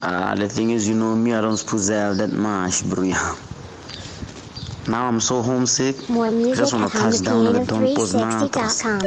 The thing is, me, I don't suppose I have that much, bro. Yeah. Now I'm so homesick. More I music just want to touch down to the Don Poznatos. HondaPiano360.com.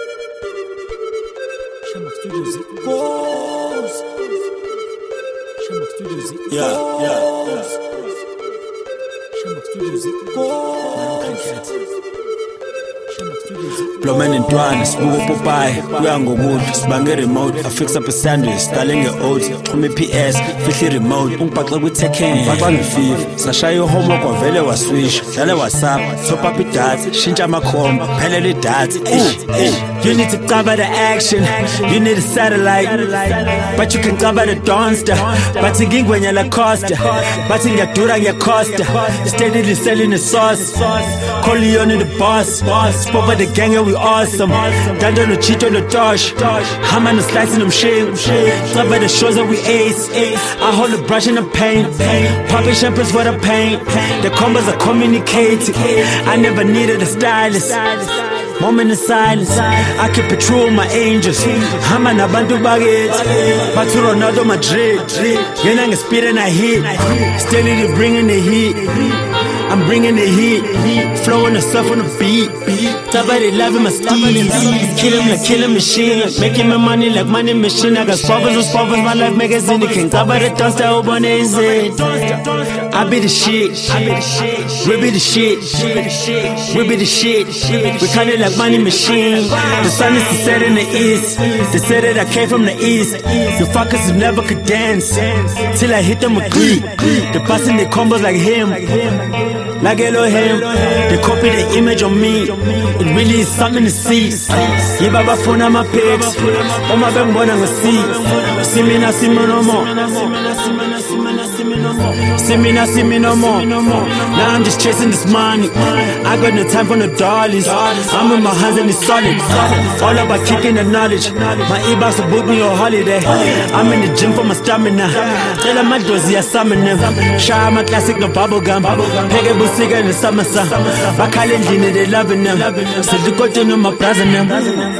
Bloman and Dwan, Smoke Popeye, Yango Wood, Spange remote, I fix up a sandwich, Starling your oats, Tommy PS, Fishy remote, Umpaka with Tekken, Bakan Thief, Sasha your homework or Vele was swish, Dale was up, Top up it that, Shinja Macomb, Pellet that. You need to cover the action, you need a satellite, but you can cover the Donster, but you when you're La Costa, but in your Dura, your Costa, steadily selling the sauce, Corleone in the boss, Spover the gang and we awesome. Dando no cheat on the Josh. Hammer no slicing them shit. Cover the shows that we ace. I hold the brush and the paint. Popping champagnes for the paint. The combos are communicating. I never needed a stylist. Moment of silence. I can patrol my angels. Hammer na bantu baggage. Batu Ronaldo Madrid. Yena nge speed and I hit. Steadily bringing the heat. I'm bringing the heat, flowing the stuff on the beat. Somebody loving my steeds, kill him like killing machine, making my money like money machine. I got spoffers, my life magazine. You can cover the dust that open his head. I be the shit, we be the shit, we be the shit. We call it like money machine. The sun is to set in the east. They said that I came from the east. You fuckers who never could dance till I hit them with greed. They busting their combos like him. Like Elohim, they copy the image on me. It really is something to see. Yeah, baba phone on my page. On my back, one I'm gonna see. See me now, see me no more. See me now, see me no more. Now I'm just chasing this money. I got no time for no dollies. I'm in my hands and it's solid. All about kicking the knowledge. My e-box will book me a holiday. I'm in the gym for my stamina. Tell my dozy a summon them. Shout my classic no bubble gum. Siga in the summer sun. Bakalendini, they loving them. Still the cotton on my present them.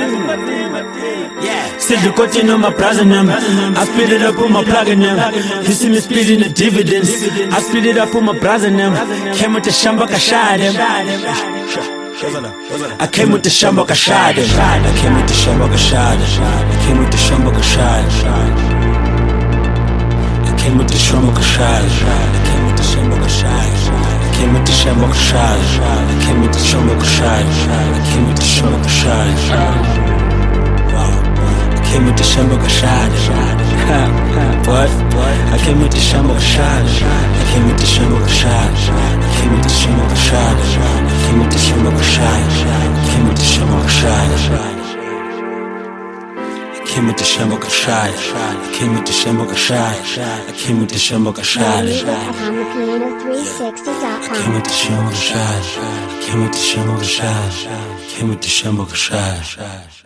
Still the cotton on my present them. I split it up, put my plug in them. You see me splitting the dividends. I split it up, put my bras in them. Came with the shamba kashad them. I came with the shamba kashad them. I came with the shamba kashad. I came with the shamba kashad. I came with the shamba kashad. I came with the shamba kashad. I came with the Shamrock Shad. I came with the Shamrock Shad. I came with the Shamrock Shad. Wow. I came with the Shamrock Shad. What? I came with the Shamrock Shad. I came with the Shamrock Shad. I came with the Shamrock Shad. I came with the Shamrock Shad. I came with the Shamrock Shad. I came with the Shamrock Shad. I came with the Shamrock Shad. I came with the Shamrock Shad. HondaPiano360.com. Came with the Shamrock Shad. Came with the Shamrock Shad. Came with the Shamrock Shad.